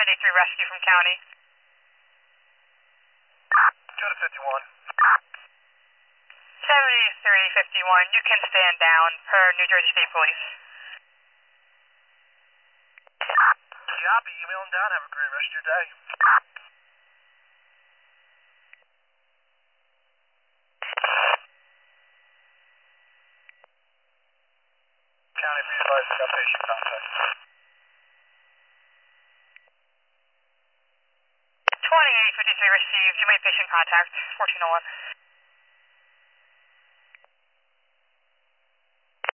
rescue from county. Go to 51. 7351, you can stand down per New Jersey State Police. Copy, emailing down. Have a great rest of your day. County, be advised, got patient contact. 2853 received. You made patient contact. 1401.